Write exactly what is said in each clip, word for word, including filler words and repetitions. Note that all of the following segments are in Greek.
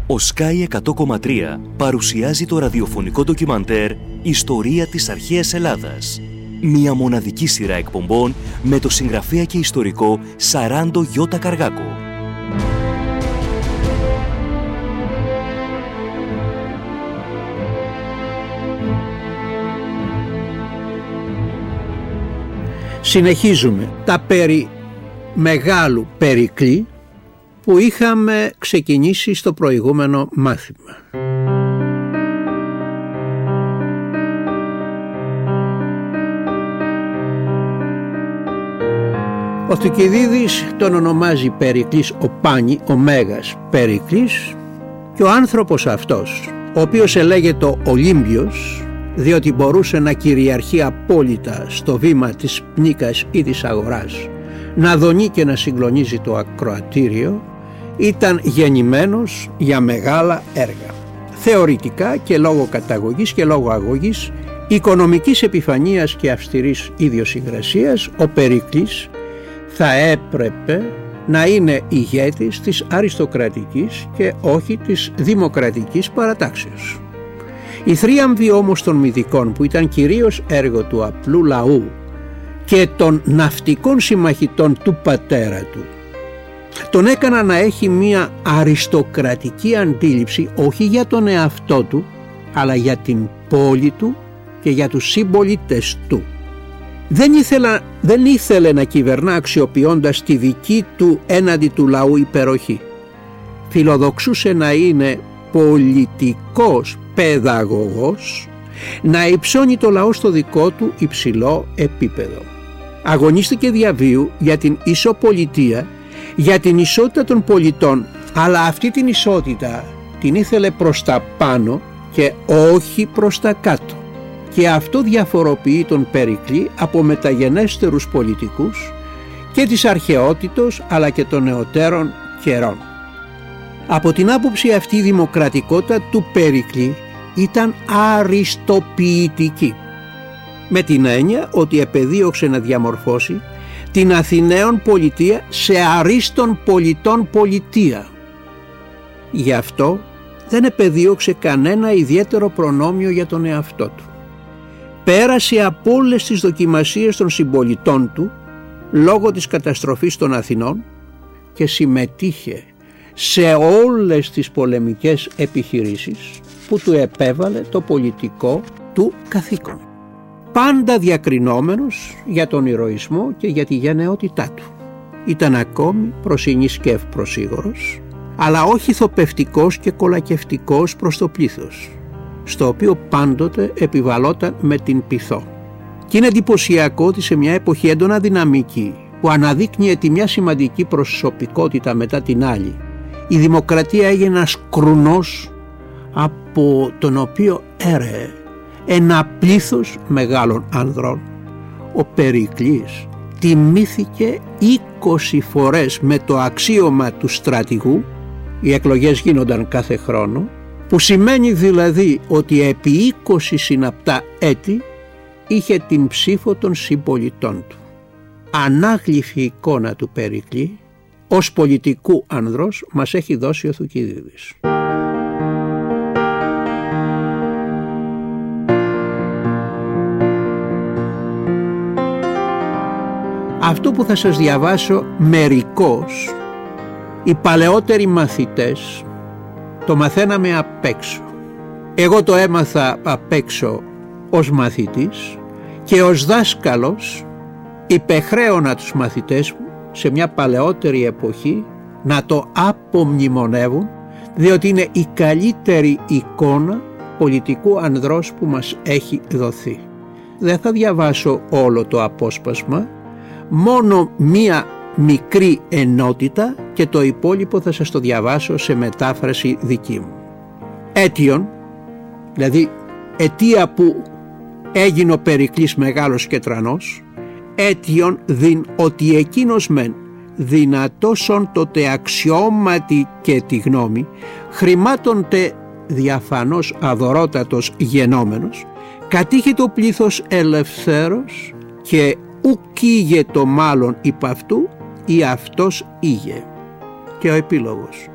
Ο Sky εκατό κόμμα τρία παρουσιάζει το ραδιοφωνικό ντοκιμαντέρ «Ιστορία της αρχαίας Ελλάδας». Μια μοναδική σειρά εκπομπών με το συγγραφέα και ιστορικό Σαράντο Γιώτα Καργάκο. Συνεχίζουμε τα περί Μεγάλου Περικλή που είχαμε ξεκινήσει στο προηγούμενο μάθημα. Ο Θουκυδίδης τον ονομάζει Περικλής ο Πάνη, ο Μέγας Περικλής, και ο άνθρωπος αυτός, ο οποίος ελέγεται Ολύμπιος, διότι μπορούσε να κυριαρχεί απόλυτα στο βήμα της πνίκας ή της αγοράς, να δονεί και να συγκλονίζει το ακροατήριο, ήταν γεννημένος για μεγάλα έργα. Θεωρητικά και λόγω καταγωγής και λόγω αγωγής, οικονομικής επιφανείας και αυστηρής ιδιοσυγκρασίας, ο Περικλής θα έπρεπε να είναι ηγέτης της αριστοκρατικής και όχι της δημοκρατικής παρατάξεως. Οι θρίαμβοι όμως των μυδικών, που ήταν κυρίως έργο του απλού λαού και των ναυτικών συμμαχητών του πατέρα του, τον έκανα να έχει μία αριστοκρατική αντίληψη όχι για τον εαυτό του, αλλά για την πόλη του και για τους συμπολίτες του. Δεν ήθελα, δεν ήθελε να κυβερνά αξιοποιώντας τη δική του έναντι του λαού υπεροχή. Φιλοδοξούσε να είναι πολιτικός παιδαγωγός, να υψώνει το λαό στο δικό του υψηλό επίπεδο. Αγωνίστηκε διαβίου για την ισοπολιτεία, για την ισότητα των πολιτών, αλλά αυτή την ισότητα την ήθελε προς τα πάνω και όχι προς τα κάτω. Και αυτό διαφοροποιεί τον Περικλή από μεταγενέστερους πολιτικούς και της αρχαιότητος αλλά και των νεωτέρων καιρών. Από την άποψη αυτή η δημοκρατικότητα του Περικλή ήταν αριστοποιητική, με την έννοια ότι επεδίωξε να διαμορφώσει την Αθηναίων πολιτεία σε αρίστων πολιτών πολιτεία. Γι' αυτό δεν επεδίωξε κανένα ιδιαίτερο προνόμιο για τον εαυτό του. Πέρασε από όλες τις δοκιμασίες των συμπολιτών του λόγω της καταστροφής των Αθηνών και συμμετείχε σε όλες τις πολεμικές επιχειρήσεις που του επέβαλε το πολιτικό του καθήκον, πάντα διακρινόμενος για τον ηρωισμό και για τη γενναιότητά του. Ήταν ακόμη προσινής και ευπροσίγωρος, αλλά όχι θοπευτικός και κολακευτικός προς το πλήθος, στο οποίο πάντοτε επιβαλόταν με την πειθό. Και είναι εντυπωσιακό ότι σε μια εποχή έντονα δυναμική, που αναδείκνυε τη μια σημαντική προσωπικότητα μετά την άλλη, η δημοκρατία έγινε ένας κρουνός από τον οποίο έρεε ένα πλήθος μεγάλων ανδρών. Ο Περικλής τιμήθηκε είκοσι φορές με το αξίωμα του στρατηγού, οι εκλογές γίνονταν κάθε χρόνο, που σημαίνει δηλαδή ότι επί είκοσι συναπτά έτη είχε την ψήφο των συμπολιτών του. Ανάγλυφη εικόνα του Περικλή ως πολιτικού ανδρός μας έχει δώσει ο Θουκυδίδης. Αυτό που θα σας διαβάσω μερικώς, οι παλαιότεροι μαθητές το μαθαίναμε απ' έξω. Εγώ το έμαθα απ' έξω ως μαθητής και ως δάσκαλος υπεχρέωνα τους μαθητές μου σε μια παλαιότερη εποχή να το απομνημονεύουν, διότι είναι η καλύτερη εικόνα πολιτικού ανδρός που μας έχει δοθεί. Δεν θα διαβάσω όλο το απόσπασμα, μόνο μία μικρή ενότητα και το υπόλοιπο θα σας το διαβάσω σε μετάφραση δική μου. Αίτιον, δηλαδή αιτία που έγινε ο Περικλής μεγάλος και τρανός, αίτιον διν ότι εκείνος μεν δυνατόσον τότε αξιώματι και τη γνώμη, χρημάτων τε διαφανώς αδωρότατος γενόμενος, κατήχε το πλήθος ελευθέρος και ουκ ήγε το μάλλον υπ' αυτού ή αυτός ήγε. Και ο επίλογος.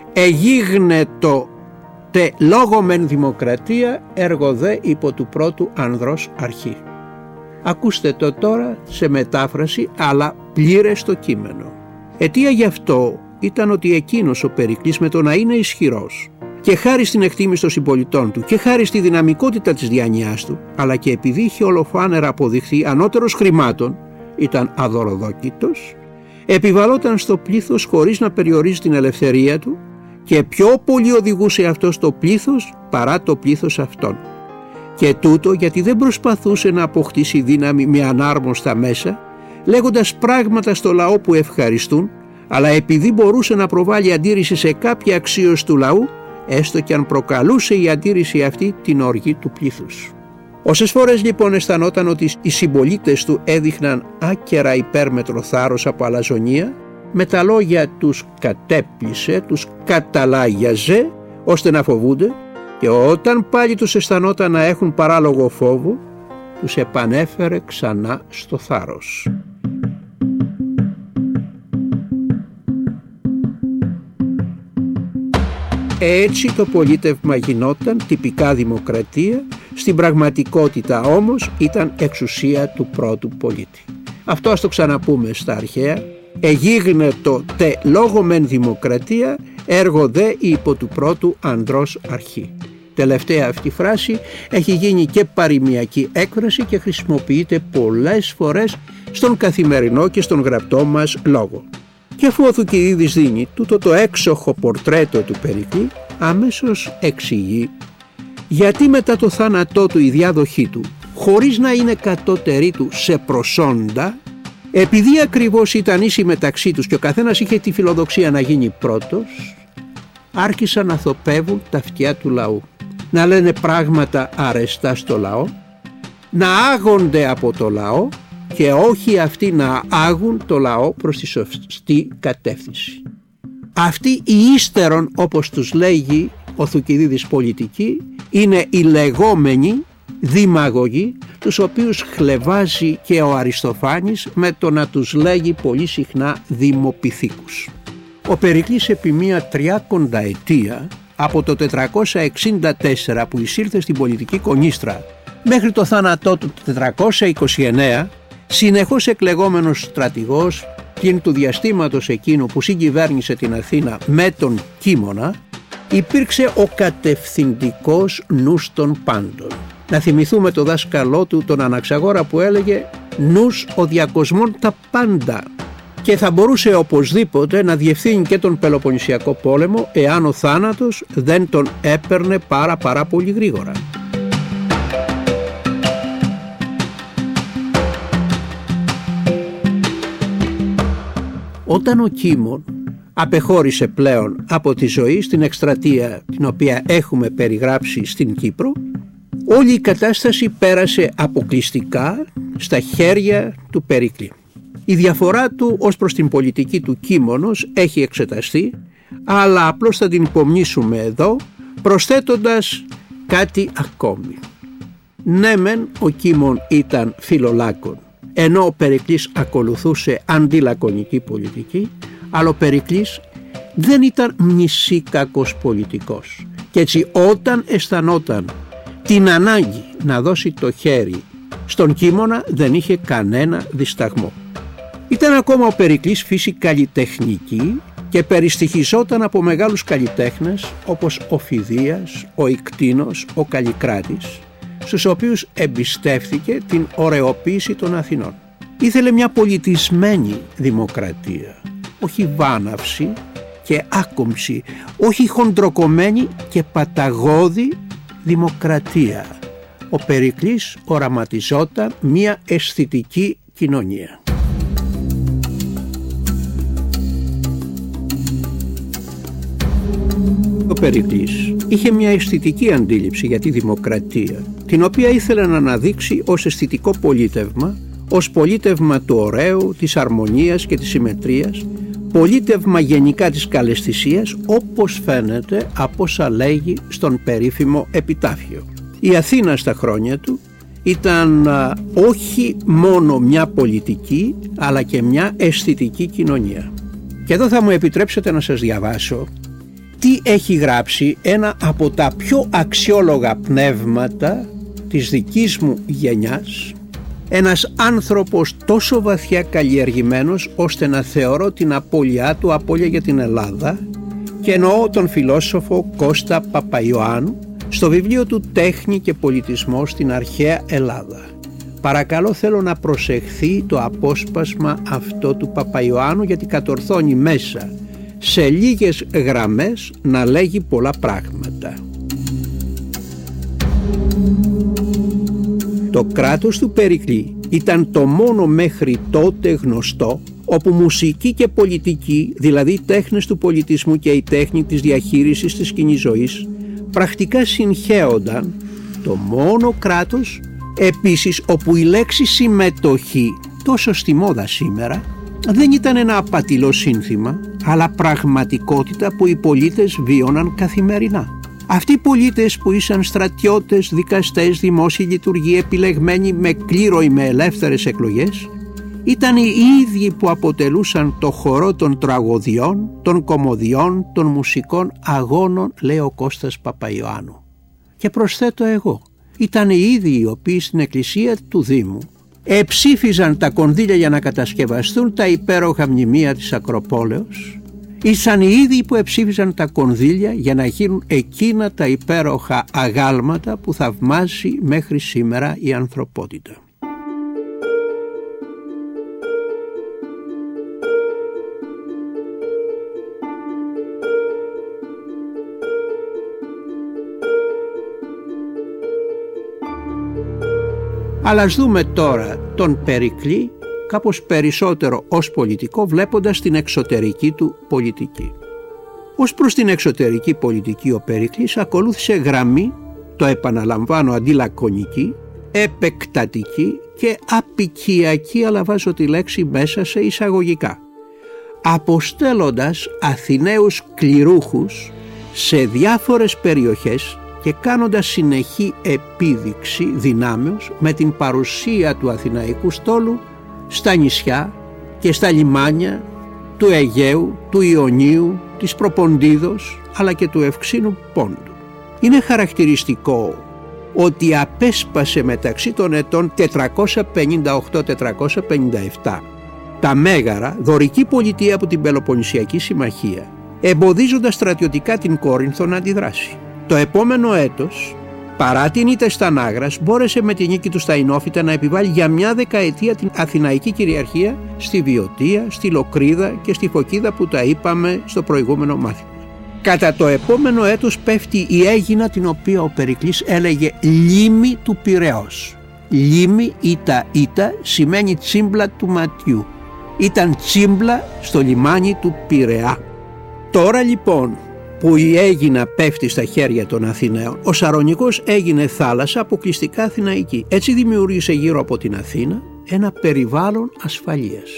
«Εγίγνετο τε λόγω μεν δημοκρατία, έργο δε υπό του πρώτου ανδρός αρχή». Ακούστε το τώρα σε μετάφραση, αλλά πλήρες το κείμενο. Αιτία γι' αυτό ήταν ότι εκείνος ο Περικλής, με το να είναι ισχυρός και χάρη στην εκτίμηση των συμπολιτών του και χάρη στη δυναμικότητα της διανοίας του, αλλά και επειδή είχε ολοφάνερα αποδειχθεί ανώτερος χρημάτων, ήταν αδωροδόκητος, επιβαλόταν στο πλήθος χωρίς να περιορίζει την ελευθερία του και πιο πολύ οδηγούσε αυτό στο πλήθος παρά το πλήθος αυτόν. Και τούτο γιατί δεν προσπαθούσε να αποκτήσει δύναμη με ανάρμοστα μέσα, λέγοντας πράγματα στο λαό που ευχαριστούν, αλλά επειδή μπορούσε να προβάλλει αντίρρηση σε κάποια αξίωση του λαού, έστω και αν προκαλούσε η αντίρρηση αυτή την οργή του πλήθους. Όσες φορές λοιπόν αισθανόταν ότι οι συμπολίτες του έδειχναν άκερα υπέρμετρο θάρρος από αλαζονία, με τα λόγια τους κατέπλησε, τους καταλάγιαζε ώστε να φοβούνται, και όταν πάλι τους αισθανόταν να έχουν παράλογο φόβο, τους επανέφερε ξανά στο θάρρος. Έτσι το πολίτευμα γινόταν τυπικά δημοκρατία, στην πραγματικότητα όμως ήταν εξουσία του πρώτου πολίτη. Αυτό ας το ξαναπούμε στα αρχαία. «Εγίγνετο τε λόγω μεν δημοκρατία, έργο δε υπό του πρώτου ανδρός αρχή». Τελευταία αυτή φράση έχει γίνει και παροιμιακή έκφραση και χρησιμοποιείται πολλές φορές στον καθημερινό και στον γραπτό μας λόγο. Και αφού ο Θουκυδίδης δίνει τούτο το έξοχο πορτρέτο του Περικλή, αμέσως εξηγεί γιατί μετά το θάνατό του η διάδοχή του, χωρίς να είναι κατώτερη του σε προσόντα, επειδή ακριβώς ήταν ίσοι μεταξύ τους και ο καθένας είχε τη φιλοδοξία να γίνει πρώτος, άρχισαν να θοπεύουν τα αυτιά του λαού, να λένε πράγματα αρεστά στο λαό, να άγονται από το λαό και όχι αυτοί να άγουν το λαό προς τη σωστή κατεύθυνση. Αυτοί οι ύστερον, όπως τους λέγει ο Θουκυδίδης πολιτικοί, είναι οι λεγόμενοι δημαγωγοί, τους οποίους χλεβάζει και ο Αριστοφάνης με το να τους λέγει πολύ συχνά δημοπυθίκους. Ο Περικλής επί μία τριάκοντα ετία, από το τετρακόσια εξήντα τέσσερα που εισήλθε στην πολιτική κονίστρα μέχρι το θάνατό του το τετρακόσια είκοσι εννέα, συνεχώς εκλεγόμενος στρατηγός πλην του διαστήματος εκείνου που συγκυβέρνησε την Αθήνα με τον Κίμωνα, υπήρξε ο κατευθυντικός νους των πάντων. Να θυμηθούμε το δάσκαλό του τον Αναξαγόρα που έλεγε «Νους ο διακοσμών τα πάντα», και θα μπορούσε οπωσδήποτε να διευθύνει και τον Πελοποννησιακό πόλεμο εάν ο θάνατος δεν τον έπαιρνε πάρα πάρα πολύ γρήγορα. Όταν ο Κίμων απεχώρησε πλέον από τη ζωή στην εκστρατεία την οποία έχουμε περιγράψει στην Κύπρο, όλη η κατάσταση πέρασε αποκλειστικά στα χέρια του Περικλή. Η διαφορά του ως προς την πολιτική του Κίμωνος έχει εξεταστεί, αλλά απλώς θα την υπομνήσουμε εδώ, προσθέτοντας κάτι ακόμη. Ναι μεν ο Κίμων ήταν φιλολάκων, ενώ ο Περικλής ακολουθούσε αντιλακωνική πολιτική, αλλά ο Περικλής δεν ήταν μνησίκακος πολιτικός. Και έτσι όταν αισθανόταν την ανάγκη να δώσει το χέρι στον Κίμωνα, δεν είχε κανένα δισταγμό. Ήταν ακόμα ο Περικλής φύση καλλιτεχνική και περιστοιχιζόταν από μεγάλους καλλιτέχνες όπως ο Φιδίας, ο Ικτίνος, ο Καλλικράτης, στους οποίους εμπιστεύθηκε την ωρεοποίηση των Αθηνών. Ήθελε μια πολιτισμένη δημοκρατία, όχι βάναυση και άκομψη, όχι χοντροκομμένη και παταγώδη δημοκρατία. Ο Περικλής οραματιζόταν μια αισθητική κοινωνία. Ο Περικλής είχε μια αισθητική αντίληψη για τη δημοκρατία, την οποία ήθελε να αναδείξει ως αισθητικό πολίτευμα, ως πολίτευμα του ωραίου, της αρμονίας και της συμμετρίας, πολίτευμα γενικά της καλαισθησίας, όπως φαίνεται από όσα λέγει στον περίφημο επιτάφιο. Η Αθήνα στα χρόνια του ήταν α, όχι μόνο μια πολιτική, αλλά και μια αισθητική κοινωνία. Και εδώ θα μου επιτρέψετε να σας διαβάσω τι έχει γράψει ένα από τα πιο αξιόλογα πνεύματα της δικής μου γενιάς, ένας άνθρωπος τόσο βαθιά καλλιεργημένος ώστε να θεωρώ την απώλειά του απώλεια για την Ελλάδα, και εννοώ τον φιλόσοφο Κώστα Παπαϊωάννου στο βιβλίο του «Τέχνη και πολιτισμός στην αρχαία Ελλάδα». Παρακαλώ, θέλω να προσεχθεί το απόσπασμα αυτό του Παπαϊωάννου, γιατί κατορθώνει μέσα σε λίγες γραμμές να λέγει πολλά πράγματα. Το κράτος του Περικλή ήταν το μόνο μέχρι τότε γνωστό όπου μουσική και πολιτική, δηλαδή οι τέχνες του πολιτισμού και η τέχνη της διαχείρισης της κοινής ζωής, πρακτικά συγχέονταν, το μόνο κράτος επίσης όπου η λέξη συμμετοχή, τόσο στη μόδα σήμερα, δεν ήταν ένα απατηλό σύνθημα, αλλά πραγματικότητα που οι πολίτες βίωναν καθημερινά. Αυτοί οι πολίτες που ήσαν στρατιώτες, δικαστές, δημόσιοι λειτουργοί, επιλεγμένοι με κλήρο ή με ελεύθερες εκλογές, ήταν οι ίδιοι που αποτελούσαν το χορό των τραγωδιών, των κωμωδιών, των μουσικών αγώνων, λέει ο Κώστας Παπαϊωάννου. Και προσθέτω εγώ, ήταν οι ίδιοι οι οποίοι στην εκκλησία του Δήμου εψήφιζαν τα κονδύλια για να κατασκευαστούν τα υπέροχα μνημεία της Ακροπόλεως. Ήσαν οι ίδιοι που εψήφιζαν τα κονδύλια για να γίνουν εκείνα τα υπέροχα αγάλματα που θαυμάζει μέχρι σήμερα η ανθρωπότητα. Αλλά ας δούμε τώρα τον Περικλή κάπως περισσότερο ως πολιτικό, βλέποντας την εξωτερική του πολιτική. Ως προς την εξωτερική πολιτική, ο Περικλής ακολούθησε γραμμή, το επαναλαμβάνω, αντί λακωνική, επεκτατική και απικιακή, αλλά βάζω τη λέξη μέσα σε εισαγωγικά, αποστέλλοντας Αθηναίους κληρούχους σε διάφορες περιοχές και κάνοντας συνεχή επίδειξη δυνάμεως με την παρουσία του Αθηναϊκού στόλου στα νησιά και στα λιμάνια του Αιγαίου, του Ιωνίου, της Προποντίδος αλλά και του Ευξήνου Πόντου. Είναι χαρακτηριστικό ότι απέσπασε μεταξύ των ετών τετρακόσια πενήντα οκτώ τετρακόσια πενήντα επτά τα Μέγαρα, δωρική πολιτεία από την Πελοποννησιακή Συμμαχία, εμποδίζοντας στρατιωτικά την Κόρινθο να αντιδράσει. Το επόμενο έτος, παρά την ήττα στα Νάγρας, μπόρεσε με τη νίκη του στα Ινόφυτα να επιβάλλει για μια δεκαετία την Αθηναϊκή κυριαρχία στη Βιωτία, στη Λοκρίδα και στη Φωκίδα που τα είπαμε στο προηγούμενο μάθημα. Κατά το επόμενο έτος πέφτει η Αίγινα, την οποία ο Περικλής έλεγε λίμνη του Πειραιώς. Λίμνη ήτα ήτα σημαίνει τσίμπλα του ματιού. Ήταν τσίμπλα στο λιμάνι του Πειραιά. Τώρα λοιπόν που η Αίγινα πέφτει στα χέρια των Αθηναίων, ο Σαρονικός έγινε θάλασσα αποκλειστικά αθηναϊκή. Έτσι δημιούργησε γύρω από την Αθήνα ένα περιβάλλον ασφαλείας.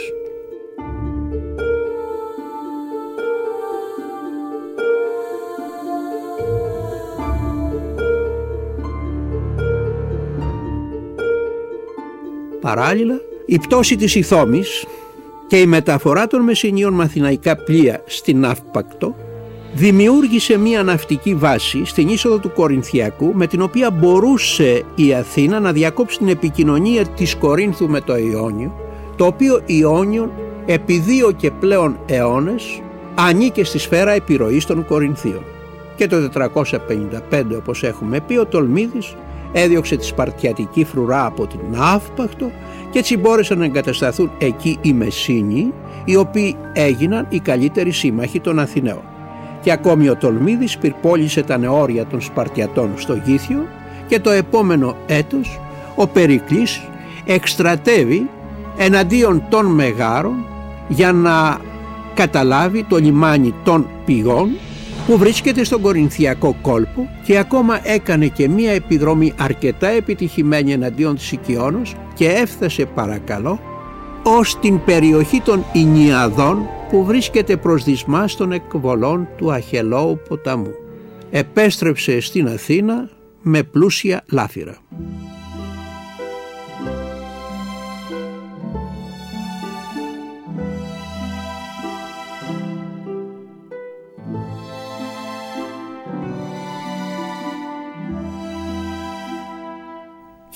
Παράλληλα, η πτώση της Ιθόμης και η μεταφορά των Μεσσηνίων με αθηναϊκά πλοία στην Ναύπακτο δημιούργησε μία ναυτική βάση στην είσοδο του Κορινθιακού, με την οποία μπορούσε η Αθήνα να διακόψει την επικοινωνία της Κορίνθου με το Ιόνιο, το οποίο Ιόνιον επί δύο και πλέον αιώνες ανήκε στη σφαίρα επιρροής των Κορινθίων. Και το τετρακόσια πενήντα πέντε, όπως έχουμε πει, ο Τολμίδης έδιωξε τη Σπαρτιατική φρουρά από την Ναύπακτο και έτσι μπόρεσαν να εγκατασταθούν εκεί οι Μεσσήνιοι, οι οποίοι έγιναν οι καλύτεροι σύμμαχοι των Αθηναίων. Και ακόμη ο Τολμίδης πυρπόλησε τα νεόρια των Σπαρτιατών στο Γήθιο και το επόμενο έτος ο Περικλής εκστρατεύει εναντίον των Μεγάρων για να καταλάβει το λιμάνι των Πηγών που βρίσκεται στον Κορινθιακό κόλπο, και ακόμα έκανε και μία επιδρομή αρκετά επιτυχημένη εναντίον της Οικειώνος και έφτασε, παρακαλώ, ως την περιοχή των Ινιαδών που βρίσκεται προς δυσμάς των εκβολών του Αχελώου ποταμού. Επέστρεψε στην Αθήνα με πλούσια λάφυρα.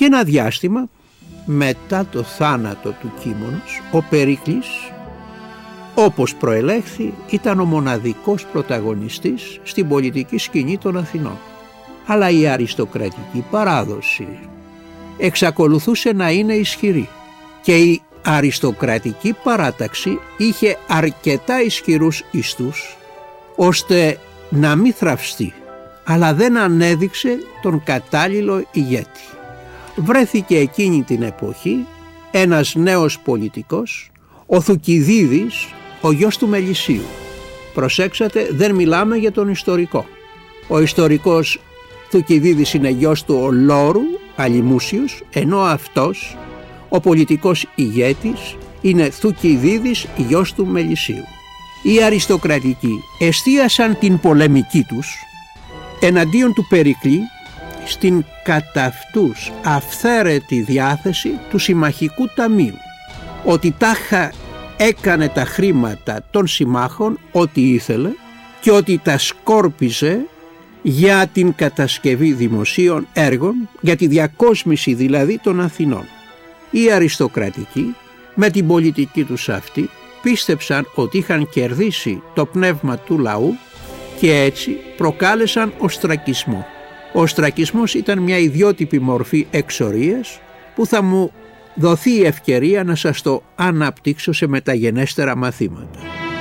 Και ένα διάστημα μετά το θάνατο του Κίμωνος, ο Περικλής, όπως προελέχθη, ήταν ο μοναδικός πρωταγωνιστής στην πολιτική σκηνή των Αθηνών. Αλλά η αριστοκρατική παράδοση εξακολουθούσε να είναι ισχυρή και η αριστοκρατική παράταξη είχε αρκετά ισχυρούς ιστούς ώστε να μην θραυστεί, αλλά δεν ανέδειξε τον κατάλληλο ηγέτη. Βρέθηκε εκείνη την εποχή ένας νέος πολιτικός, ο Θουκυδίδης, ο γιος του Μελισσίου. Προσέξατε, δεν μιλάμε για τον ιστορικό. Ο ιστορικός Θουκυδίδης είναι γιος του Ολόρου Αλιμούσιους, ενώ αυτός, ο πολιτικός ηγέτης, είναι Θουκυδίδης, γιος του Μελισσίου. Οι αριστοκρατικοί εστίασαν την πολεμική τους εναντίον του Περικλή στην κατά αυτούς αυθαίρετη διάθεση του συμμαχικού ταμείου, ότι τάχα έκανε τα χρήματα των συμμάχων ό,τι ήθελε και ότι τα σκόρπιζε για την κατασκευή δημοσίων έργων, για τη διακόσμηση δηλαδή των Αθηνών. Οι αριστοκρατικοί με την πολιτική τους αυτή πίστεψαν ότι είχαν κερδίσει το πνεύμα του λαού και έτσι προκάλεσαν οστρακισμό. Ο οστρακισμός ήταν μια ιδιότυπη μορφή εξορίας που θα μου δοθεί η ευκαιρία να σας το αναπτύξω σε μεταγενέστερα μαθήματα.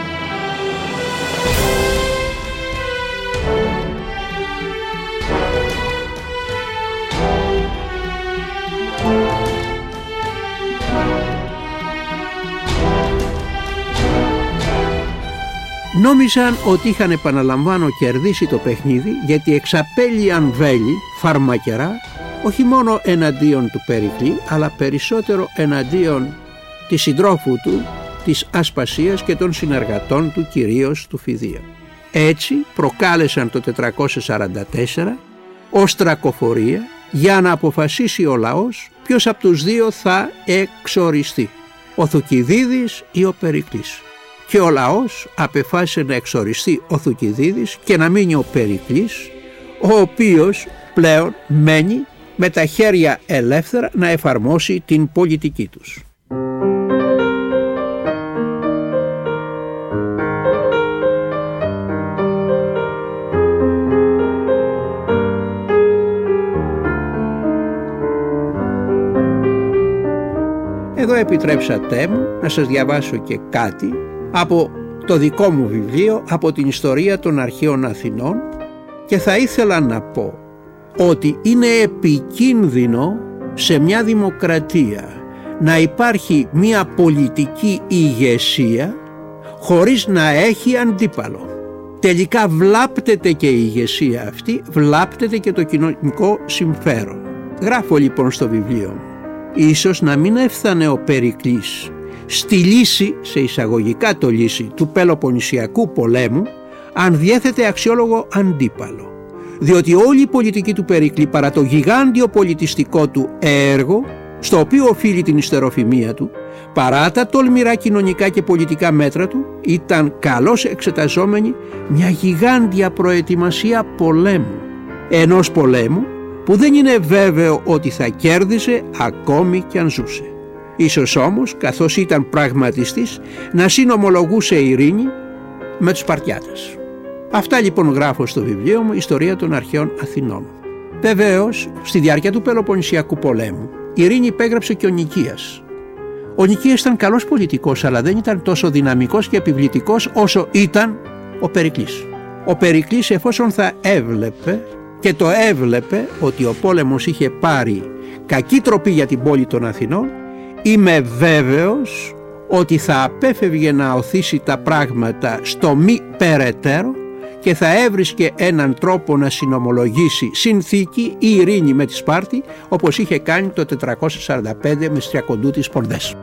Νόμιζαν ότι είχαν, επαναλαμβάνω, κερδίσει το παιχνίδι, γιατί εξαπέλυαν βέλη φαρμακερά όχι μόνο εναντίον του Περικλή, αλλά περισσότερο εναντίον της συντρόφου του, της Ασπασίας, και των συνεργατών του, κυρίως του Φιδία. Έτσι προκάλεσαν το τετρακόσια σαράντα τέσσερα οστρακοφορία για να αποφασίσει ο λαός ποιος από τους δύο θα εξοριστεί, ο Θουκυδίδης ή ο Περικλής. Και ο λαός απεφάσισε να εξοριστεί ο Θουκυδίδης και να μείνει ο Περικλής, ο οποίος πλέον μένει με τα χέρια ελεύθερα να εφαρμόσει την πολιτική τους. Εδώ επιτρέψατε μου να σας διαβάσω και κάτι από το δικό μου βιβλίο, από την ιστορία των αρχαίων Αθηνών, και θα ήθελα να πω ότι είναι επικίνδυνο σε μια δημοκρατία να υπάρχει μια πολιτική ηγεσία χωρίς να έχει αντίπαλο. Τελικά βλάπτεται και η ηγεσία αυτή, βλάπτεται και το κοινωνικό συμφέρον. Γράφω λοιπόν στο βιβλίο μου, ίσως να μην έφτανε ο Περικλής στη λύση, σε εισαγωγικά το λύση, του Πελοποννησιακού πολέμου, αν διέθετε αξιόλογο αντίπαλο. Διότι όλη η πολιτική του Περικλή, παρά το γιγάντιο πολιτιστικό του έργο, στο οποίο οφείλει την ιστεροφημία του, παρά τα τολμηρά κοινωνικά και πολιτικά μέτρα του, ήταν καλώς εξεταζόμενη μια γιγάντια προετοιμασία πολέμου. Ενός πολέμου που δεν είναι βέβαιο ότι θα κέρδιζε ακόμη κι αν ζούσε. Ίσως όμως, καθώς ήταν πραγματιστής, να συνομολογούσε ειρήνη με τους Σπαρτιάτες. Αυτά λοιπόν γράφω στο βιβλίο μου, Ιστορία των Αρχαίων Αθηνών. Βεβαίως, στη διάρκεια του Πελοποννησιακού πολέμου, ειρήνη υπέγραψε και ο Νικίας. Ο Νικίας ήταν καλός πολιτικός, αλλά δεν ήταν τόσο δυναμικός και επιβλητικός όσο ήταν ο Περικλής. Ο Περικλής, εφόσον θα έβλεπε, και το έβλεπε, ότι ο πόλεμος είχε πάρει κακή τροπή για την πόλη των Αθηνών, είμαι βέβαιος ότι θα απέφευγε να οθήσει τα πράγματα στο μη περαιτέρω και θα έβρισκε έναν τρόπο να συνομολογήσει συνθήκη ή ειρήνη με τη Σπάρτη, όπως είχε κάνει το τετρακόσια σαράντα πέντε με Στριακοντού τις Πονδές.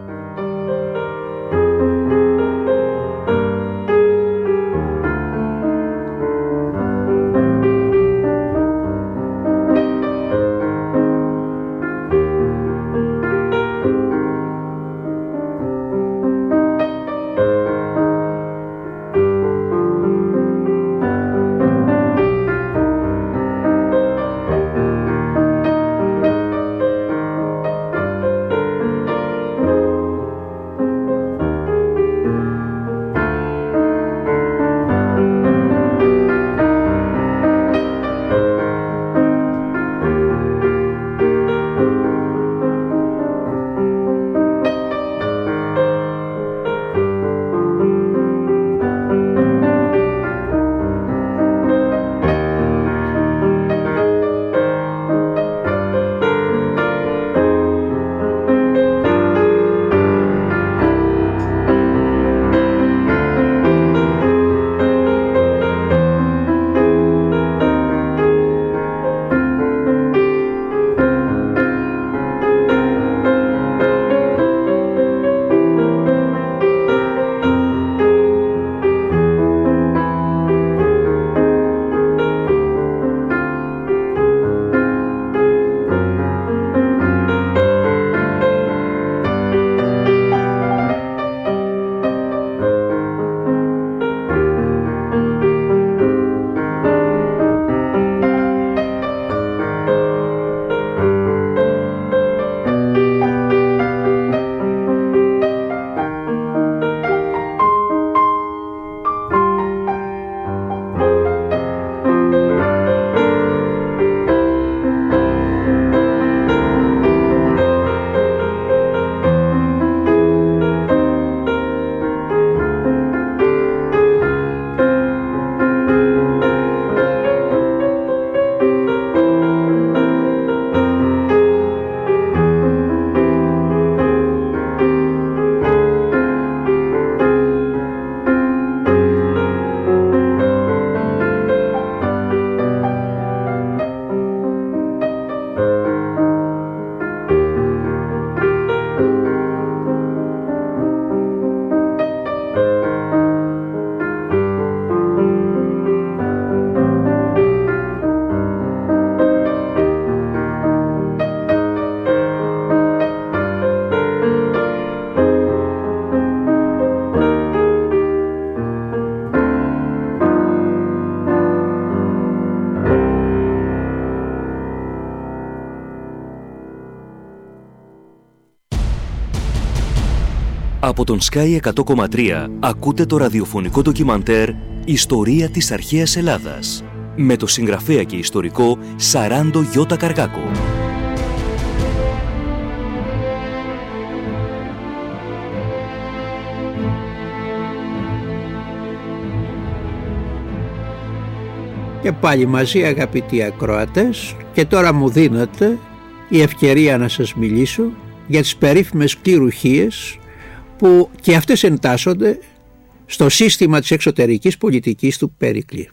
Από τον Sky εκατό κόμμα τρία ακούτε το ραδιοφωνικό ντοκιμαντέρ «Ιστορία της αρχαίας Ελλάδας» με το συγγραφέα και ιστορικό Σαράντο Γιώτα Καργάκο. Και πάλι μαζί, αγαπητοί ακροατές, και τώρα μου δίνεται η ευκαιρία να σας μιλήσω για τις περίφημες κληρουχίες που και αυτές εντάσσονται στο σύστημα της εξωτερικής πολιτικής του Περικλή.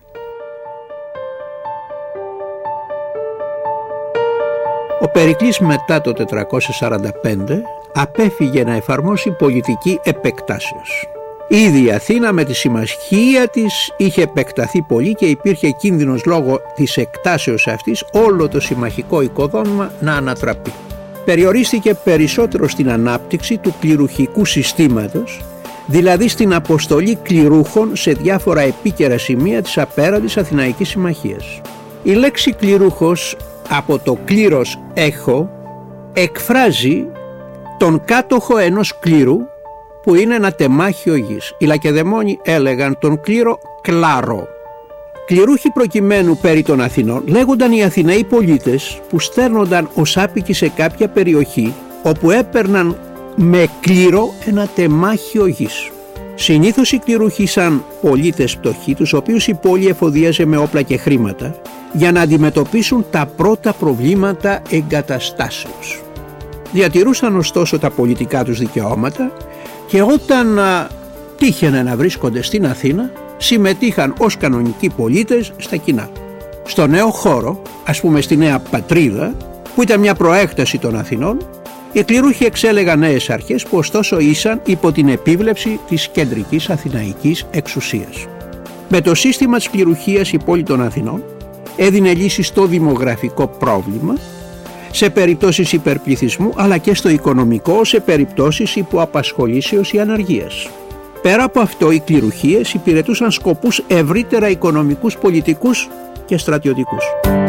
Ο Περικλής μετά το τετρακόσια σαράντα πέντε απέφυγε να εφαρμόσει πολιτική επεκτάσεως. Ήδη η Αθήνα με τη συμμαχία της είχε επεκταθεί πολύ και υπήρχε κίνδυνος λόγω της εκτάσεως αυτής όλο το συμμαχικό οικοδόμημα να ανατραπεί. Περιορίστηκε περισσότερο στην ανάπτυξη του κληρουχικού συστήματος, δηλαδή στην αποστολή κληρούχων σε διάφορα επίκαιρα σημεία της απέραντης Αθηναϊκής Συμμαχίας. Η λέξη κληρούχος από το κλήρος έχο εκφράζει τον κάτοχο ενός κλήρου που είναι ένα τεμάχιο γης. Οι Λακεδαιμόνοι έλεγαν τον κλήρο κλάρο. Κληρούχοι προκειμένου περί των Αθηνών λέγονταν οι Αθηναίοι πολίτες που στέρνονταν ως άπικοι σε κάποια περιοχή όπου έπαιρναν με κλήρο ένα τεμάχιο γης. Συνήθως οι κληρούχοι σαν πολίτες πτωχοί, τους οποίους η πόλη εφοδίαζε με όπλα και χρήματα για να αντιμετωπίσουν τα πρώτα προβλήματα εγκαταστάσεως. Διατηρούσαν ωστόσο τα πολιτικά τους δικαιώματα και όταν α, τύχαινε να βρίσκονται στην Αθήνα, συμμετείχαν ως κανονικοί πολίτες στα κοινά. Στο νέο χώρο, ας πούμε στη νέα πατρίδα, που ήταν μια προέκταση των Αθηνών, οι κληρούχοι εξέλεγαν νέες αρχές που ωστόσο ήσαν υπό την επίβλεψη της κεντρικής αθηναϊκής εξουσίας. Με το σύστημα της κληρουχίας η πόλη των Αθηνών έδινε λύση στο δημογραφικό πρόβλημα, σε περιπτώσεις υπερπληθυσμού, αλλά και στο οικονομικό, σε περιπτώσεις υποαπασχολήσεως ή ανεργίας. Πέρα από αυτό, οι κληρουχίες υπηρετούσαν σκοπούς ευρύτερα οικονομικούς, πολιτικούς και στρατιωτικούς.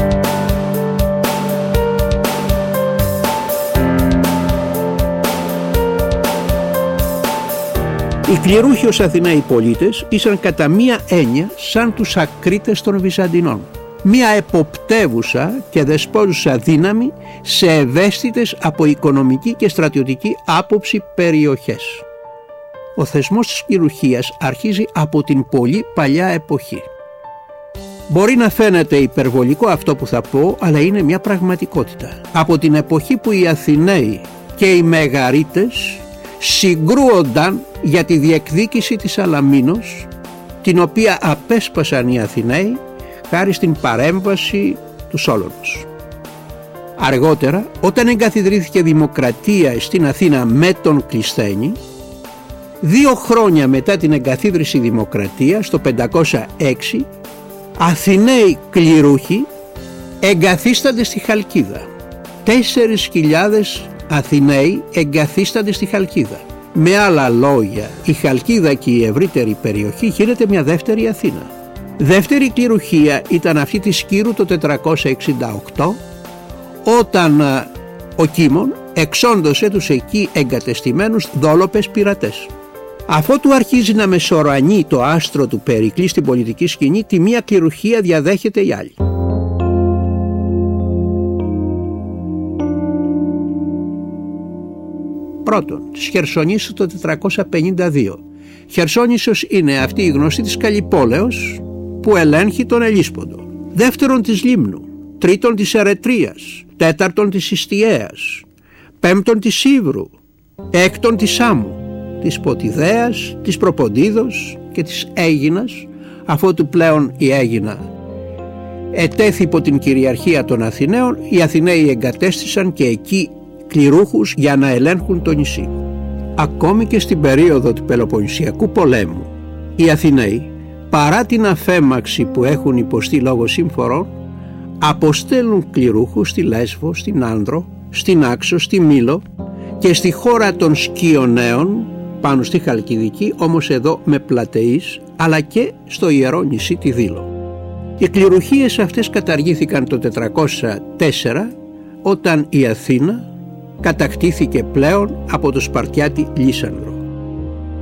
Οι κληρούχοι ως Αθηναίοι πολίτες ήσαν κατά μία έννοια σαν τους ακρίτες των Βυζαντινών. Μία εποπτεύουσα και δεσπόζουσα δύναμη σε ευαίσθητες από οικονομική και στρατιωτική άποψη περιοχές. Ο θεσμός της κληρουχίας αρχίζει από την πολύ παλιά εποχή. Μπορεί να φαίνεται υπερβολικό αυτό που θα πω, αλλά είναι μια πραγματικότητα. Από την εποχή που οι Αθηναίοι και οι Μεγαρίτες συγκρούονταν για τη διεκδίκηση της Αλαμίνος, την οποία απέσπασαν οι Αθηναίοι χάρη στην παρέμβαση του Σόλωνος. Αργότερα, όταν εγκαθιδρύθηκε δημοκρατία στην Αθήνα με τον Κλεισθένη, δύο χρόνια μετά την εγκαθίδρυση δημοκρατίας, το πεντακόσια έξι, Αθηναίοι κληρούχοι εγκαθίστανται στη Χαλκίδα. Τέσσερις χιλιάδες Αθηναίοι εγκαθίστανται στη Χαλκίδα. Με άλλα λόγια, η Χαλκίδα και η ευρύτερη περιοχή γίνεται μια δεύτερη Αθήνα. Δεύτερη κληρουχία ήταν αυτή της Κύρου το τετρακόσια εξήντα οκτώ, όταν ο Κίμων εξόντωσε τους εκεί εγκατεστημένους δόλοπες πειρατές. Αφότου αρχίζει να μεσορανεί το άστρο του Περικλή στην πολιτική σκηνή, τη μία κληρουχία διαδέχεται η άλλη. Πρώτον, της Χερσονήσου το τετρακόσια πενήντα δύο. Χερσόνησος είναι αυτή η γνωστή της Καλυπόλεως που ελέγχει τον Ελλίσποντο. Δεύτερον, της Λίμνου. Τρίτον, της Ερετρίας. Τέταρτον, της Ιστιαίας. Πέμπτον, της Ήβρου. Έκτον, της Σάμου, της Ποτιδαίας, της Προποντίδος και της Αίγινας, αφότου πλέον η Αίγινα ετέθη υπό την κυριαρχία των Αθηναίων, οι Αθηναίοι εγκατέστησαν και εκεί κληρούχους για να ελέγχουν το νησί. Ακόμη και στην περίοδο του Πελοποννησιακού πολέμου, οι Αθηναίοι, παρά την αφέμαξη που έχουν υποστεί λόγω σύμφορων, αποστέλνουν κληρούχους στη Λέσβο, στην Άνδρο, στην Άξο, στη Μήλο και στη χώρα των Σκιοναίων, πάνω στη Χαλκιδική, όμως εδώ με πλατεείς, αλλά και στο ιερό νησί τη Δήλο. Οι κληρουχίες αυτές καταργήθηκαν το τετρακόσια τέσσερα, όταν η Αθήνα κατακτήθηκε πλέον από το Σπαρτιάτη Λίσανδρο.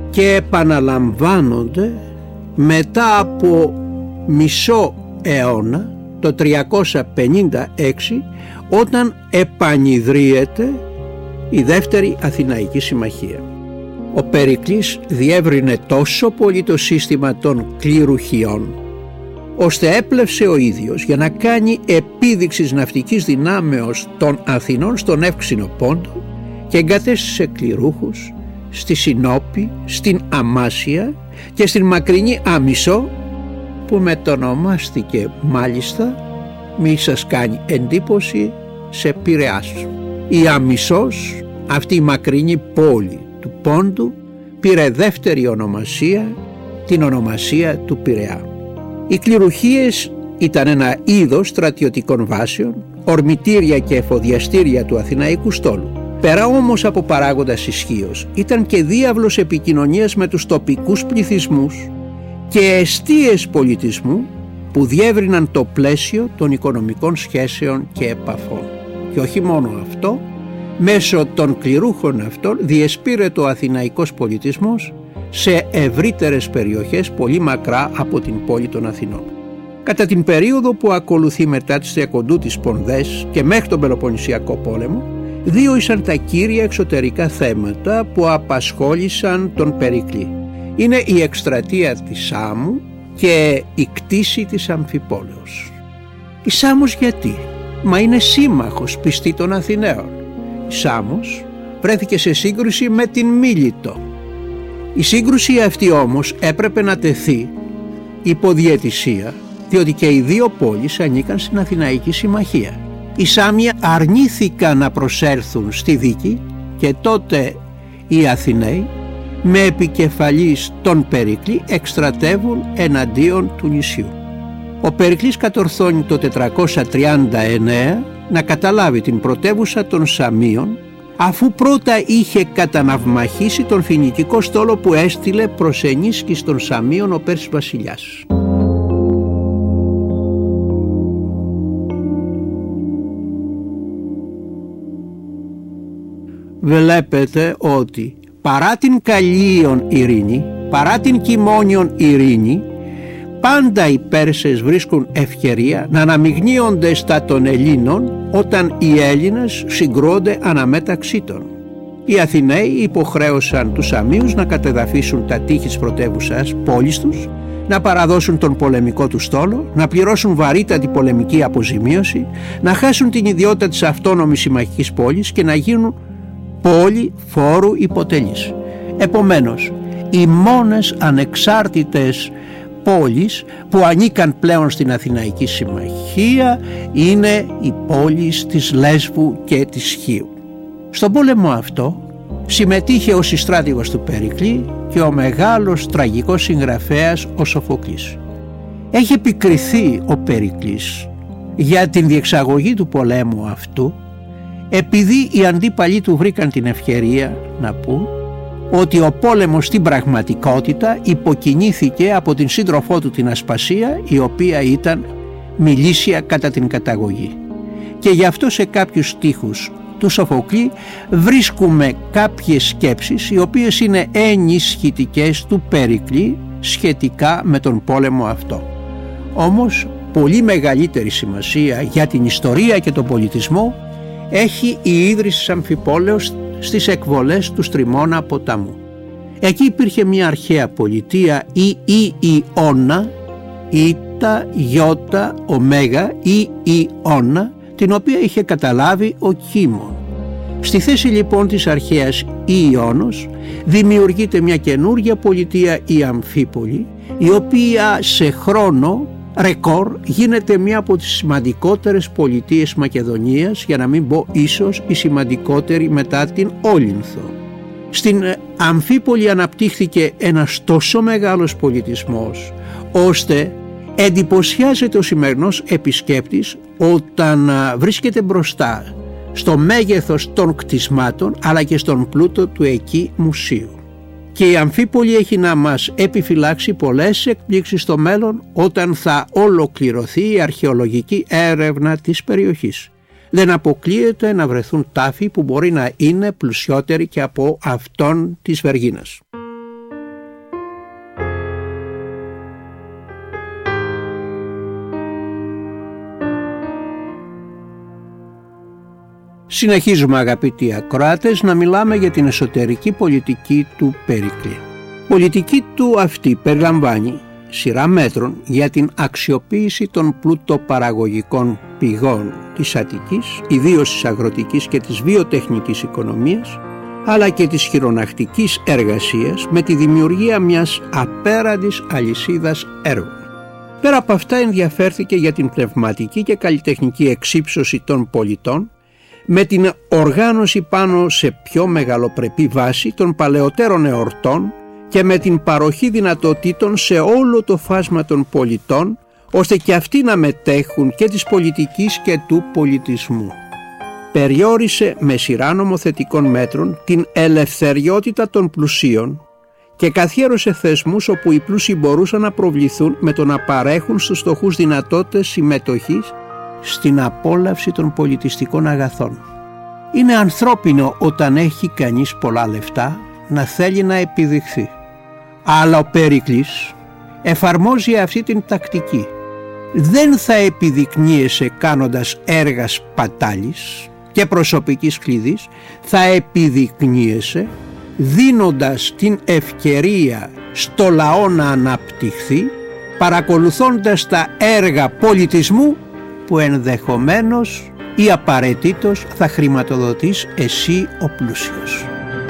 και επαναλαμβάνονται μετά από μισό αιώνα, το τριακόσια πενήντα έξι, όταν επανειδρύεται η Δεύτερη Αθηναϊκή Συμμαχία. Ο Περικλής διεύρυνε τόσο πολύ το σύστημα των κληρουχιών, ώστε έπλευσε ο ίδιος για να κάνει επίδειξη ναυτικής δυνάμεως των Αθηνών στον Εύξηνο Πόντο και εγκατέστησε κληρούχους στη Συνόπη, στην Αμάσια και στην μακρινή Άμυσο, που μετονομάστηκε μάλιστα, μη σας κάνει εντύπωση, σε Πειραιάς. Η Άμυσος, αυτή η μακρινή πόλη του Πόντου, πήρε δεύτερη ονομασία, την ονομασία του Πειραιά. Οι κληρουχίες ήταν ένα είδος στρατιωτικών βάσεων, ορμητήρια και εφοδιαστήρια του Αθηναϊκού στόλου. Πέρα όμως από παράγοντας ισχύος, ήταν και διάβλος επικοινωνίας με τους τοπικούς πληθυσμούς και εστίες πολιτισμού που διεύρυναν το πλαίσιο των οικονομικών σχέσεων και επαφών. Και όχι μόνο αυτό, μέσω των κληρούχων αυτών διεσπείρεται ο αθηναϊκός πολιτισμός σε ευρύτερες περιοχές πολύ μακρά από την πόλη των Αθηνών. Κατά την περίοδο που ακολουθεί μετά τις Τριακοντούτης Πονδές και μέχρι τον Πελοποννησιακό πόλεμο, δύο ήσαν τα κύρια εξωτερικά θέματα που απασχόλησαν τον Περικλή. Είναι η εκστρατεία της Σάμου και η κτήση της Αμφιπόλεως. Η Σάμος γιατί? Μα είναι σύμμαχος πιστή των Αθηναίων. Η Σάμος βρέθηκε σε σύγκρουση με την Μίλητο. Η σύγκρουση αυτή όμως έπρεπε να τεθεί υπό διαιτησία, διότι και οι δύο πόλεις ανήκαν στην Αθηναϊκή Συμμαχία. Οι Σάμοι αρνήθηκαν να προσέλθουν στη δίκη και τότε οι Αθηναίοι με επικεφαλής τον Περικλή εκστρατεύουν εναντίον του νησιού. Ο Περικλής κατορθώνει το τετρακόσια τριάντα εννέα να καταλάβει την πρωτεύουσα των Σαμίων, αφού πρώτα είχε καταναυμαχήσει τον φοινικικό στόλο που έστειλε προς ενίσχυση των Σαμίων ο Πέρσης βασιλιάς. Βλέπετε ότι παρά την Καλλίον ειρήνη, παρά την Κιμόνιον ειρήνη, πάντα οι Πέρσες βρίσκουν ευκαιρία να αναμειγνύονται στα των Ελλήνων όταν οι Έλληνες συγκρούονται αναμέταξύ των. Οι Αθηναίοι υποχρέωσαν τους Σαμίους να κατεδαφίσουν τα τείχη της πρωτεύουσας πόλης τους, να παραδώσουν τον πολεμικό του στόλο, να πληρώσουν βαρύτατη πολεμική αποζημίωση, να χάσουν την ιδιότητα της αυτόνομης συμμαχικής πόλης και να γίνουν πόλη φόρου υποτελής. Επομένως, οι μόνες ανεξάρτητες πόλεις που ανήκαν πλέον στην Αθηναϊκή Συμμαχία είναι οι πόλεις της Λέσβου και της Χίου. Στον πόλεμο αυτό συμμετείχε ο συστράτηγος του Περικλή και ο μεγάλος τραγικός συγγραφέας ο Σοφοκλής. Έχει επικριθεί ο Περικλής για την διεξαγωγή του πολέμου αυτού, επειδή οι αντίπαλοι του βρήκαν την ευκαιρία να πούν ότι ο πόλεμος στην πραγματικότητα υποκινήθηκε από την σύντροφό του την Ασπασία, η οποία ήταν μιλήσια κατά την καταγωγή. Και γι' αυτό σε κάποιους στίχους του Σοφοκλή βρίσκουμε κάποιες σκέψεις οι οποίες είναι ενισχυτικές του Περικλή σχετικά με τον πόλεμο αυτό. Όμως πολύ μεγαλύτερη σημασία για την ιστορία και τον πολιτισμό έχει η ίδρυση της Αμφιπόλεως στις εκβολές του Στριμώνα ποταμού. Εκεί υπήρχε μια αρχαία πολιτεία, η Ιόνα, Ήτα, Ιώτα, Ωμέγα, η Ιόνα, την οποία είχε καταλάβει ο Κίμων. Στη θέση λοιπόν της αρχαίας Ιόνος δημιουργείται μια καινούργια πολιτεία, η Αμφίπολη, η οποία σε χρόνο ρεκόρ γίνεται μία από τις σημαντικότερες πολιτείες Μακεδονίας, για να μην πω ίσως η σημαντικότερη μετά την Όλυνθο. Στην Αμφίπολη αναπτύχθηκε ένας τόσο μεγάλος πολιτισμός, ώστε εντυπωσιάζεται ο σημερινός επισκέπτης όταν βρίσκεται μπροστά στο μέγεθος των κτισμάτων αλλά και στον πλούτο του εκεί μουσείου. Και η Αμφίπολη έχει να μας επιφυλάξει πολλές εκπλήξεις στο μέλλον όταν θα ολοκληρωθεί η αρχαιολογική έρευνα της περιοχής. Δεν αποκλείεται να βρεθούν τάφοι που μπορεί να είναι πλουσιότεροι και από αυτόν της Βεργίνας. Συνεχίζουμε, αγαπητοί ακροάτες, να μιλάμε για την εσωτερική πολιτική του Περικλή. Πολιτική του αυτή περιλαμβάνει σειρά μέτρων για την αξιοποίηση των πλουτοπαραγωγικών πηγών της Αττικής, ιδίως της αγροτικής και της βιοτεχνικής οικονομίας, αλλά και της χειρονακτικής εργασίας με τη δημιουργία μιας απέραντης αλυσίδας έργων. Πέρα από αυτά ενδιαφέρθηκε για την πνευματική και καλλιτεχνική εξύψωση των πολιτών με την οργάνωση πάνω σε πιο μεγαλοπρεπή βάση των παλαιότερων εορτών και με την παροχή δυνατοτήτων σε όλο το φάσμα των πολιτών, ώστε και αυτοί να μετέχουν και της πολιτικής και του πολιτισμού. Περιόρισε με σειρά νομοθετικών μέτρων την ελευθεριότητα των πλουσίων και καθιέρωσε θεσμούς όπου οι πλούσιοι μπορούσαν να προβληθούν με το να παρέχουν στους φτωχούς δυνατότητες συμμετοχής στην απόλαυση των πολιτιστικών αγαθών. Είναι ανθρώπινο όταν έχει κανείς πολλά λεφτά να θέλει να επιδειχθεί. Αλλά ο Περικλής εφαρμόζει αυτή την τακτική. Δεν θα επιδεικνύεσαι κάνοντας έργα σπατάλης και προσωπικής κλειδής, θα επιδεικνύεσαι δίνοντας την ευκαιρία στο λαό να αναπτυχθεί, παρακολουθώντας τα έργα πολιτισμού που ενδεχομένως ή απαραίτητος θα χρηματοδοτείς εσύ ο πλούσιος.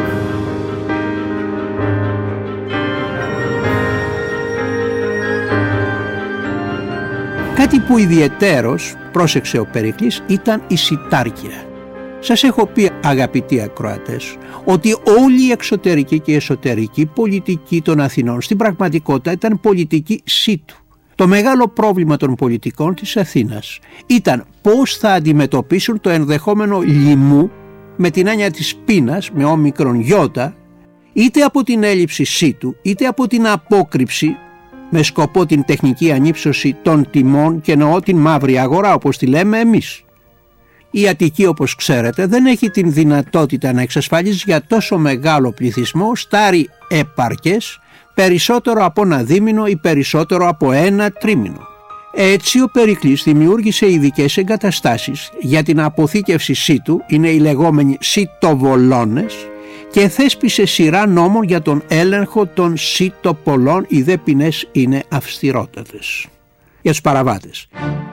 Κάτι που ιδιαιτέρως πρόσεξε ο Περικλής ήταν η σιτάρκεια. Σας έχω πει, αγαπητοί ακροατές, ότι όλη η εξωτερική και η εσωτερική πολιτική των Αθηνών στην πραγματικότητα ήταν πολιτική σύτου. Το μεγάλο πρόβλημα των πολιτικών της Αθήνας ήταν πώς θα αντιμετωπίσουν το ενδεχόμενο λοιμού με την έννοια της πείνας, με όμικρον γιώτα, είτε από την έλλειψη σύτου, είτε από την απόκρυψη με σκοπό την τεχνική ανύψωση των τιμών, και εννοώ την μαύρη αγορά όπως τη λέμε εμείς. Η Αττική, όπως ξέρετε, δεν έχει την δυνατότητα να εξασφαλίσει για τόσο μεγάλο πληθυσμό στάρι επαρκές περισσότερο από ένα δίμηνο ή περισσότερο από ένα τρίμηνο. Έτσι ο Περικλής δημιούργησε ειδικές εγκαταστάσεις για την αποθήκευση σίτου, είναι οι λεγόμενοι σιτοβολώνες, και θέσπισε σειρά νόμων για τον έλεγχο των σιτοπολών. Οι δε ποινές είναι αυστηρότατες για τους παραβάτες.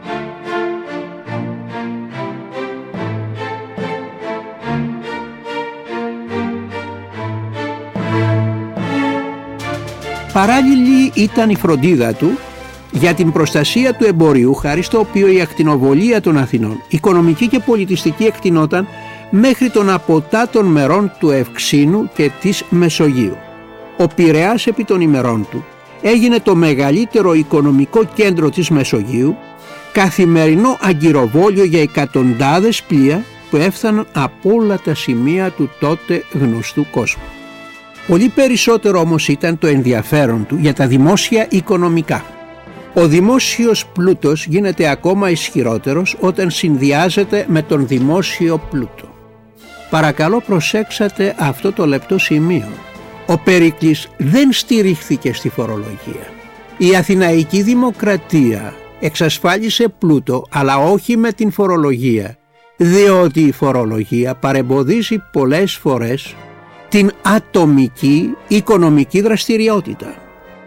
Παράλληλη ήταν η φροντίδα του για την προστασία του εμπορίου, χάρη στο οποίο η ακτινοβολία των Αθηνών, οικονομική και πολιτιστική, εκτινόταν μέχρι τον αποτά των μερών του Ευξήνου και της Μεσογείου. Ο Πειραιάς επί των ημερών του έγινε το μεγαλύτερο οικονομικό κέντρο της Μεσογείου, καθημερινό αγκυροβόλιο για εκατοντάδες πλοία που έφταναν από όλα τα σημεία του τότε γνωστού κόσμου. Πολύ περισσότερο όμως ήταν το ενδιαφέρον του για τα δημόσια οικονομικά. Ο δημόσιος πλούτος γίνεται ακόμα ισχυρότερος όταν συνδυάζεται με τον δημόσιο πλούτο. Παρακαλώ προσέξατε αυτό το λεπτό σημείο. Ο Περικλής δεν στηρίχθηκε στη φορολογία. Η Αθηναϊκή Δημοκρατία εξασφάλισε πλούτο, αλλά όχι με την φορολογία, διότι η φορολογία παρεμποδίζει πολλές φορές την ατομική οικονομική δραστηριότητα.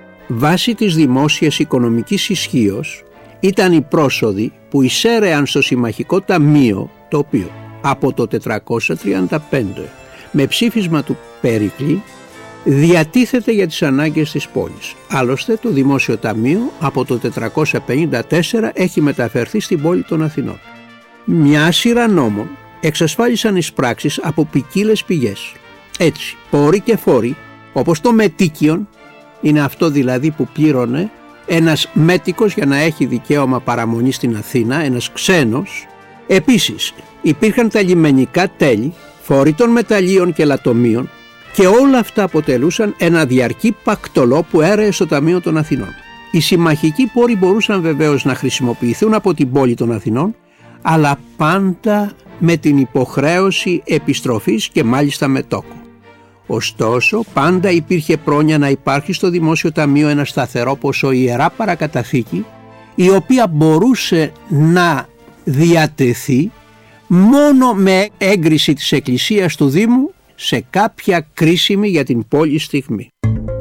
Βάση της δημόσιας οικονομικής ισχύως ήταν οι πρόσοδοι που εισέρεαν στο Συμμαχικό Ταμείο, το οποίο από το τετρακόσια τριάντα πέντε με ψήφισμα του Περικλή διατίθεται για τις ανάγκες της πόλης. Άλλωστε το Δημόσιο Ταμείο από το τετρακόσια πενήντα τέσσερα έχει μεταφερθεί στην πόλη των Αθηνών. Μια σειρά νόμων εξασφάλισαν εισπράξεις από ποικίλες πηγές. Έτσι, πόροι και φόροι, όπως το μετίκιον, είναι αυτό δηλαδή που πλήρωνε ένας μέτικος για να έχει δικαίωμα παραμονή στην Αθήνα, ένας ξένος. Επίσης, υπήρχαν τα λιμενικά τέλη, φόροι των μεταλλίων και λατομείων, και όλα αυτά αποτελούσαν ένα διαρκή πακτολό που έρεε στο Ταμείο των Αθηνών. Οι συμμαχικοί πόροι μπορούσαν βεβαίως να χρησιμοποιηθούν από την πόλη των Αθηνών, αλλά πάντα με την υποχρέωση επιστροφής και μάλιστα με τόκο. Ωστόσο, πάντα υπήρχε πρόνοια να υπάρχει στο Δημόσιο Ταμείο ένα σταθερό ποσό, ιερά παρακαταθήκη, η οποία μπορούσε να διατεθεί μόνο με έγκριση της Εκκλησίας του Δήμου σε κάποια κρίσιμη για την πόλη στιγμή.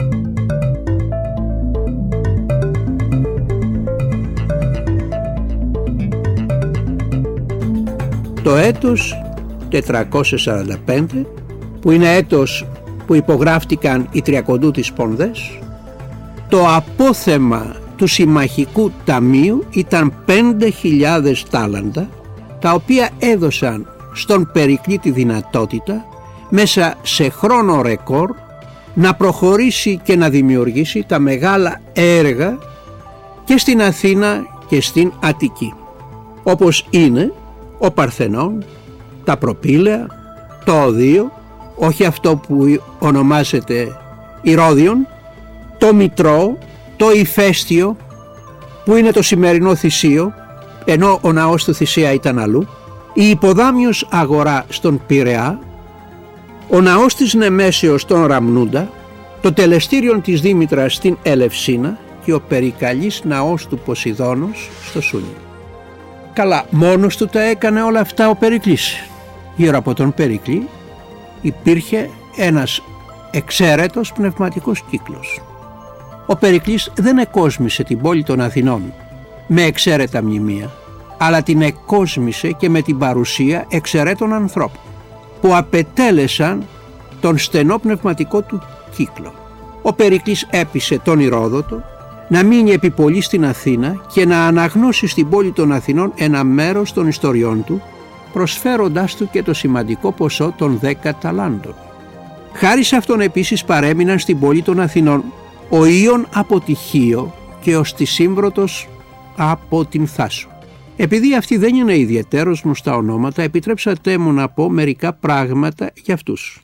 Το έτος τετρακόσια σαράντα πέντε, που είναι έτος που υπογράφτηκαν οι Τριακοντούτοι Σπονδές, το απόθεμα του Συμμαχικού Ταμείου ήταν πέντε χιλιάδες τάλαντα, τα οποία έδωσαν στον Περικλή τη δυνατότητα μέσα σε χρόνο ρεκόρ να προχωρήσει και να δημιουργήσει τα μεγάλα έργα και στην Αθήνα και στην Αττική, όπως είναι ο Παρθενών, τα Προπήλαια, το Οδείο, όχι αυτό που ονομάζεται Ηρώδιον, το Μητρό, το Ηφαίστειο που είναι το σημερινό Θησίο, ενώ ο ναός του Θησία ήταν αλλού, η υποδάμιος αγορά στον Πειραιά, ο ναός της Νεμέσεως στον Ραμνούντα, το τελεστήριον της Δήμητρας στην Ελευσίνα και ο περικαλής ναός του Ποσειδώνος στο Σούνι. Καλά, μόνος του τα έκανε όλα αυτά ο Περικλής. Γύρω από τον Περικλή υπήρχε ένας εξαίρετος πνευματικός κύκλος. Ο Περικλής δεν εκόσμησε την πόλη των Αθηνών με εξαίρετα μνημεία, αλλά την εκόσμησε και με την παρουσία εξαιρέτων ανθρώπων που απετέλεσαν τον στενό πνευματικό του κύκλο. Ο Περικλής έπεισε τον Ηρόδοτο να μείνει επί πολύ στην Αθήνα και να αναγνώσει στην πόλη των Αθηνών ένα μέρος των ιστοριών του, προσφέροντάς του και το σημαντικό ποσό των δέκα ταλάντων. Χάρη σε αυτόν επίσης παρέμειναν στην πόλη των Αθηνών ο Ιων από τη Χίο και ο Στισύμβρωτος από την Θάσο. Επειδή αυτοί δεν είναι ιδιαιτέρως γνωστά ονόματα, επιτρέψατε μου να πω μερικά πράγματα για αυτούς.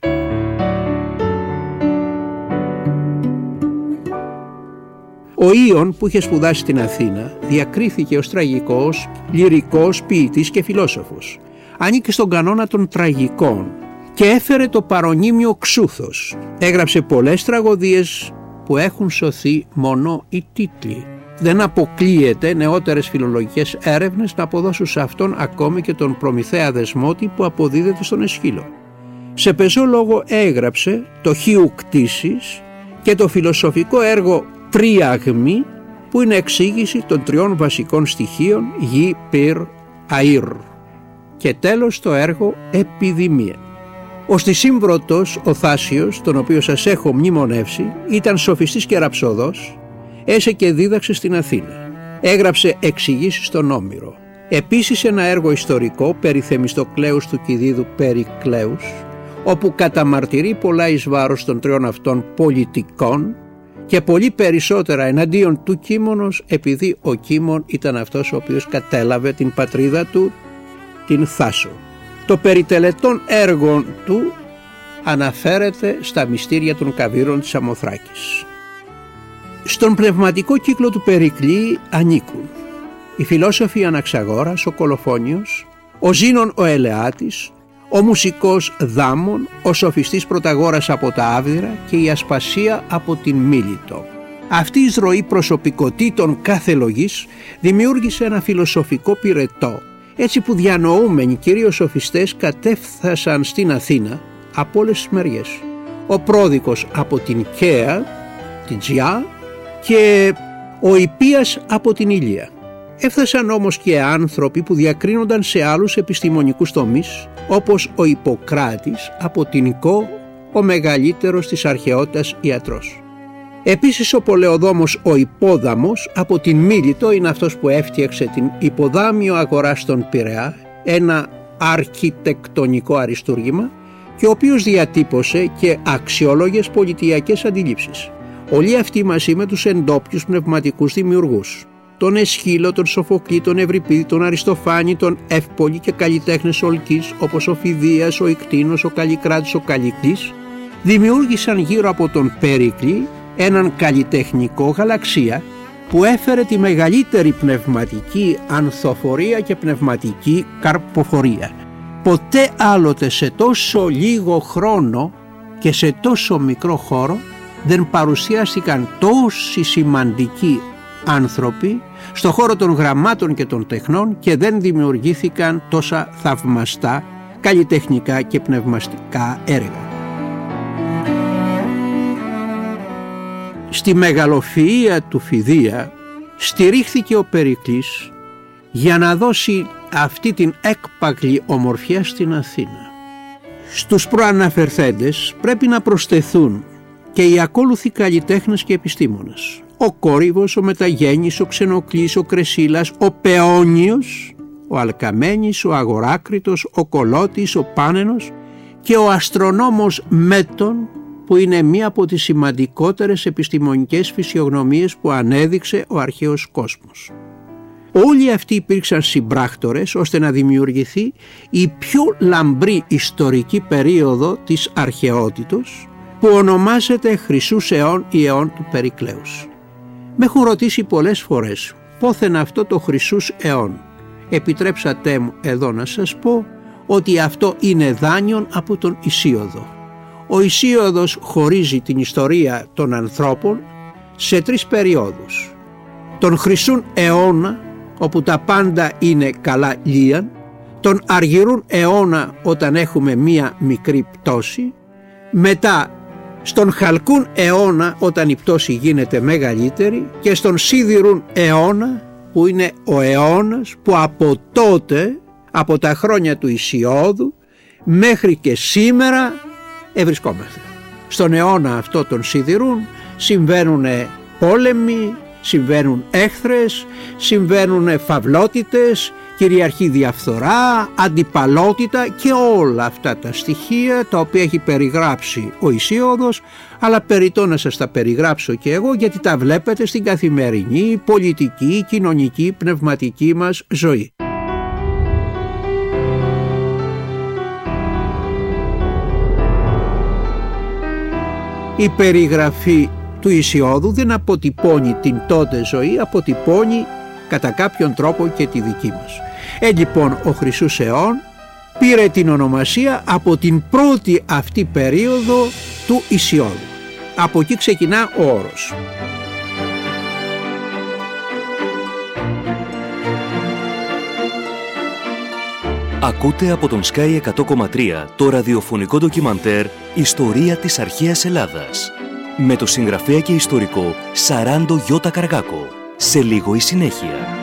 Ο Ιων, που είχε σπουδάσει στην Αθήνα, διακρίθηκε ως τραγικός, λυρικός, ποιητής και φιλόσοφος. Ανήκε στον κανόνα των τραγικών και έφερε το παρονίμιο Ξούθος. Έγραψε πολλές τραγωδίες που έχουν σωθεί μόνο οι τίτλοι. Δεν αποκλείεται νεότερες φιλολογικές έρευνες να αποδώσουν σε αυτόν ακόμη και τον Προμηθέα Δεσμότη που αποδίδεται στον Αισχύλο. Σε πεζό λόγο έγραψε το Χίου Κτήσης και το φιλοσοφικό έργο Τριαγμή, που είναι εξήγηση των τριών βασικών στοιχείων γη, πυρ, αήρ, και τέλος το έργο Επιδημία. Ο Στισύμβρωτος, ο Θάσιος, τον οποίο σας έχω μνημονεύσει, ήταν σοφιστής και ραψοδός, έσε και δίδαξε στην Αθήνα. Έγραψε εξηγήσεις στον Όμηρο. Επίσης ένα έργο ιστορικό περί Θεμιστοκλέους του Κηδίδου Περικλέους, όπου καταμαρτυρεί πολλά εις βάρος των τριών αυτών πολιτικών και πολύ περισσότερα εναντίον του Κίμωνος, επειδή ο Κίμων ήταν αυτός ο οποίος κατέλαβε την πατρίδα του, την Θάσο. Το περιτελετών έργων του αναφέρεται στα μυστήρια των καβύρων της Αμοθράκης. Στον πνευματικό κύκλο του Περικλή ανήκουν οι φιλόσοφοι Αναξαγόρας, ο Κολοφόνιος, ο Ζήνων ο Ελεάτης, ο μουσικός Δάμων, ο σοφιστής Πρωταγόρας από τα Άβδυρα και η Ασπασία από την Μίλητο. Αυτή η ροή προσωπικότητων κάθε λογής δημιούργησε ένα φιλοσοφικό πυρετό, έτσι που διανοούμενοι κυρίως σοφιστές κατέφθασαν στην Αθήνα από όλες τις μεριές. Ο Πρόδικος από την Καία, την Τζιά, και ο Ιππίας από την Ηλία. Έφτασαν όμως και άνθρωποι που διακρίνονταν σε άλλους επιστημονικούς τομείς, όπως ο Ιπποκράτης από την Κο, ο μεγαλύτερος της αρχαιότητας ιατρός. Επίσης ο Πολεοδόμος ο Ιππόδαμος από την Μίλητο είναι αυτός που έφτιαξε την υποδάμιο αγορά στον Πειραιά, ένα αρχιτεκτονικό αριστούργημα, και ο οποίος διατύπωσε και αξιόλογες πολιτιακές αντιλήψεις. Όλοι αυτοί μαζί με τους εντόπιους πνευματικούς δημιουργούς, τον Αισχύλο, τον Σοφοκλή, τον Ευρυπίδη, τον Αριστοφάνη, τον Εύπολη και καλλιτέχνες ολκής όπως ο Φιδίας, ο Ικτίνος, ο Καλλικράτης, ο Καλικλής, δημιούργησαν γύρω από τον Πέρικλη έναν καλλιτεχνικό γαλαξία που έφερε τη μεγαλύτερη πνευματική ανθοφορία και πνευματική καρποφορία. Ποτέ άλλοτε σε τόσο λίγο χρόνο και σε τόσο μικρό χώρο δεν παρουσιάστηκαν τόσοι σημαντικοί άνθρωποι στο χώρο των γραμμάτων και των τεχνών και δεν δημιουργήθηκαν τόσα θαυμαστά καλλιτεχνικά και πνευματικά έργα. Στη μεγαλοφυΐα του Φιδία στηρίχθηκε ο Περικλής για να δώσει αυτή την έκπακλη ομορφιά στην Αθήνα. Στους προαναφερθέντες πρέπει να προσθεθούν και οι ακόλουθοι καλλιτέχνες και επιστήμονες. Ο Κόρυβος, ο Μεταγέννης, ο Ξενοκλής, ο Κρεσίλας, ο Πεόνιος, ο Αλκαμένης, ο Αγοράκριτος, ο Κολώτης, ο Πάνενος και ο αστρονόμος Μέτων, που είναι μία από τις σημαντικότερες επιστημονικές φυσιογνωμίες που ανέδειξε ο αρχαίος κόσμος. Όλοι αυτοί υπήρξαν συμπράκτορες ώστε να δημιουργηθεί η πιο λαμπρή ιστορική περίοδο της αρχαιότητος, που ονομάζεται Χρυσούς αιών ή αιών του Περικλέους. Με έχουν ρωτήσει πολλές φορές πόθεν αυτό το Χρυσούς αιών. Επιτρέψατε μου εδώ να σας πω ότι αυτό είναι δάνειον από τον Ησίοδο. Ο Ησίοδος χωρίζει την ιστορία των ανθρώπων σε τρεις περιόδους. Τον Χρυσούν αιώνα, όπου τα πάντα είναι καλά λίαν, τον Αργυρούν αιώνα όταν έχουμε μία μικρή πτώση, μετά στον Χαλκούν αιώνα όταν η πτώση γίνεται μεγαλύτερη και στον Σίδηρούν αιώνα που είναι ο αιώνας που από τότε, από τα χρόνια του Ησιόδου μέχρι και σήμερα ευρισκόμαστε. Στον αιώνα αυτό των Σιδηρούν συμβαίνουν πόλεμοι, συμβαίνουν έχθρες, συμβαίνουν φαυλότητες, κυριαρχεί διαφθορά, αντιπαλότητα και όλα αυτά τα στοιχεία τα οποία έχει περιγράψει ο Ησίοδος, αλλά περιττώ να σας τα περιγράψω και εγώ γιατί τα βλέπετε στην καθημερινή πολιτική, κοινωνική, πνευματική μας ζωή. Η περιγραφή του Ησιόδου δεν αποτυπώνει την τότε ζωή, αποτυπώνει κατά κάποιον τρόπο και τη δική μας. Ε, λοιπόν, ο Χρυσούς αιών πήρε την ονομασία από την πρώτη αυτή περίοδο του Ησιόδου. Από εκεί ξεκινά ο όρος. Ακούτε από τον Sky εκατό κόμμα τρία το ραδιοφωνικό ντοκιμαντέρ «Ιστορία της αρχαίας Ελλάδας» με το συγγραφέα και ιστορικό Σαράντο Γιώτα Καργάκο. Σε λίγο η συνέχεια.